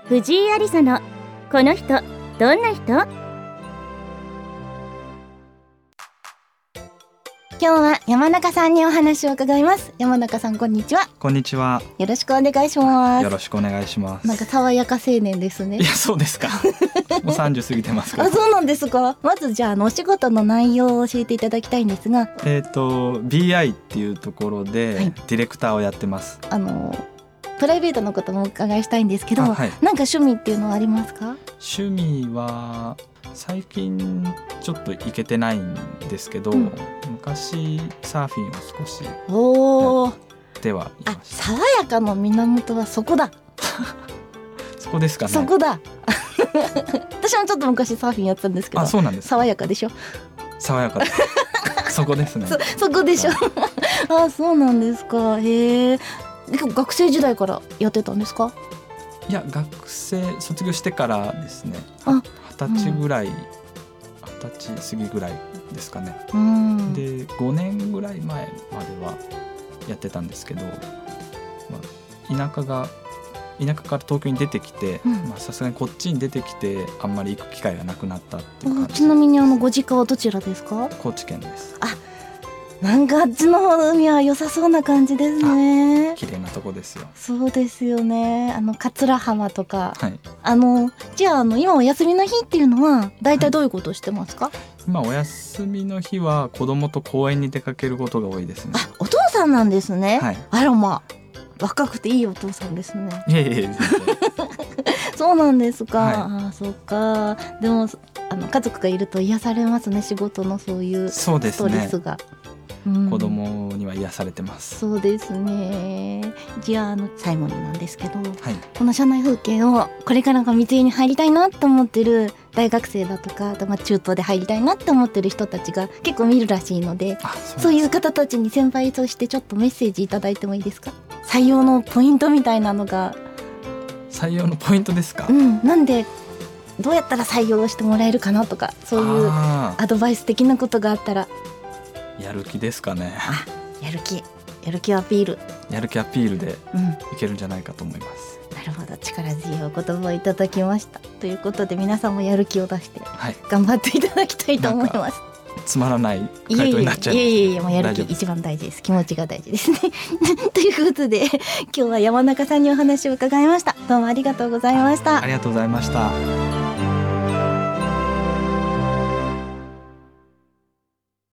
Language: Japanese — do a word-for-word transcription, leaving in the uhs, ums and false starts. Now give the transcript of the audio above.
藤井有沙のこの人どんな人。今日は山中さんにお話を伺います。山中さん、こんにちは。 こんにちは。 よろしくお願いします。 よろしくお願いします。 なんか爽やか青年ですね。 いや、そうですか。もうさんじゅう過ぎてますから。 あ、そうなんですか。まずじゃあ、あのお仕事の内容を教えていただきたいんですが、 えっと ビーアイ っていうところで、 はい、 ディレクターをやってます。 あのプライベートのこともお伺いしたいんですけど、はい、なんか趣味っていうのはありますか？ 趣味は最近ちょっと行けてないんですけど、うん、昔サーフィンを少しやってはいました。 あ、爽やかの源はそこだ。 そこですかね。 そこだ。私もちょっと昔サーフィンやってたんですけど。 あ、そうなんですか。 爽やかでしょ。 爽やかそこですね。 そ, そこでしょ。あ、そうなんですか。へえ。学生時代からやってたんですか？ いや、学生卒業してからですね。あ、二十歳ぐらい、二十、うん、歳過ぎぐらいですかね。うん、でごねんぐらい前まではやってたんですけど、まあ、田舎が田舎から東京に出てきて、さすがにこっちに出てきてあんまり行く機会がなくなったっていう感じです。 ちなみにあのご実家はどちらですか？ 高知県です。 あ、なんかあっちの方の海は良さそうな感じですね。 綺麗なとこですよ。 そうですよね。あの桂浜とか、 はい、 あのじゃあ、あの今お休みの日っていうのはだいたいどういうことをしてますか？はい、 今お休みの日は子供と公園に出かけることが多いですね。 あ、お父さんなんですね。 はい、 あら、まあ若くていいお父さんですね。 いやいやいやそうなんですか。はい、あ、そうか。でもあの家族がいると癒されますね。仕事のそういうストレスが。 うん、子供には癒されてます。 そうですね。じゃあ、あの最後になんですけど、はい、この社内風景をこれからが三井に入りたいなと思ってる大学生だとか、あとまあ中東で入りたいなって思ってる人たちが結構見るらしいので、そう、そういう方たちに先輩としてちょっとメッセージいただいてもいいですか？採用のポイントみたいなのが。 採用のポイントですか？ うん、なんでどうやったら採用してもらえるかなとか、そういうアドバイス的なことがあったら。 やる気ですかね。 あ、やる気、やる気アピール、 やる気アピールでいけるんじゃないかと思います。 うん、なるほど、力強いお言葉をいただきました。ということで皆さんもやる気を出して頑張っていただきたいと思います。 つまらない回答になっちゃいます。 いやいやいや、もうやる気一番大事です。気持ちが大事ですね。ということで今日は山中さんにお話を伺いました。どうもありがとうございました。 ありがとうございました。